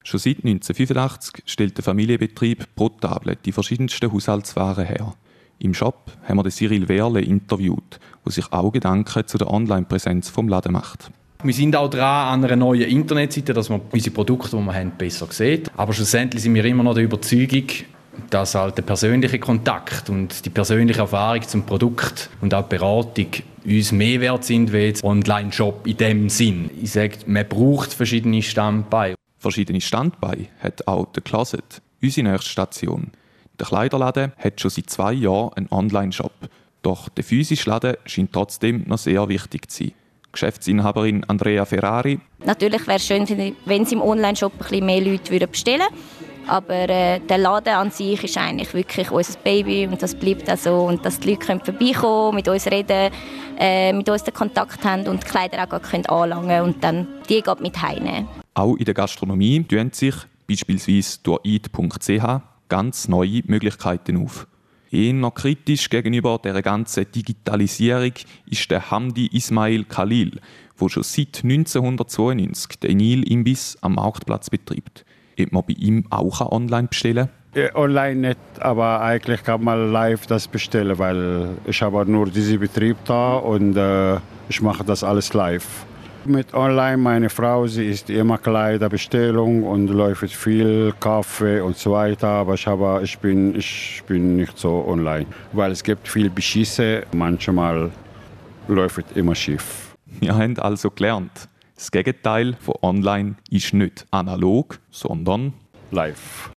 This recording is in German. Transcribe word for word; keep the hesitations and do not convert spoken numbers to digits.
Schon seit neunzehnhundertfünfundachtzig stellt der Familienbetrieb pro Tablet die verschiedensten Haushaltswaren her. Im Shop haben wir den Cyril Wehrle interviewt, der sich auch Gedanken zu der Online-Präsenz vom Laden macht. Wir sind auch dran an einer neuen Internetseite, dass man unsere Produkte, die wir haben, besser sieht. Aber schlussendlich sind wir immer noch der Überzeugung, dass halt der persönliche Kontakt und die persönliche Erfahrung zum Produkt und auch die Beratung uns mehr wert sind wie jetzt Online-Shop in dem Sinn. Ich sage, man braucht verschiedene Standbeine. Verschiedene Standbeine hat auch der Closet, unsere nächste Station. Der Kleiderladen hat schon seit zwei Jahren einen Online-Shop. Doch der physische Laden scheint trotzdem noch sehr wichtig zu sein. Geschäftsinhaberin Andrea Ferrari. Natürlich wäre es schön, wenn es im Online-Shop ein bisschen mehr Leute bestellen würden. Aber äh, der Laden an sich ist eigentlich wirklich unser Baby und das bleibt auch so. Und dass die Leute vorbeikommen, mit uns reden, äh, mit uns den Kontakt haben und die Kleider auch können anlangen und dann die mit heimnehmen. Auch in der Gastronomie tun sich beispielsweise durch eat punkt c h ganz neue Möglichkeiten auf. Eher kritisch gegenüber der ganzen Digitalisierung ist der Hamdi Ismail Khalil, der schon seit neunzehnhundertzweiundneunzig den Nil-Imbiss am Marktplatz betreibt. Ob man bei ihm auch online bestellen kann? Ja, online nicht, aber eigentlich kann man live das bestellen, weil ich habe nur diesen Betrieb da und äh, ich mache das alles live. Mit online, meine Frau, sie ist immer Kleiderbestellung und läuft viel Kaffee und so weiter, aber ich, habe, ich, bin, ich bin nicht so online, weil es gibt viel Beschisse, manchmal läuft immer schief. Wir haben also gelernt, das Gegenteil von online ist nicht analog, sondern live.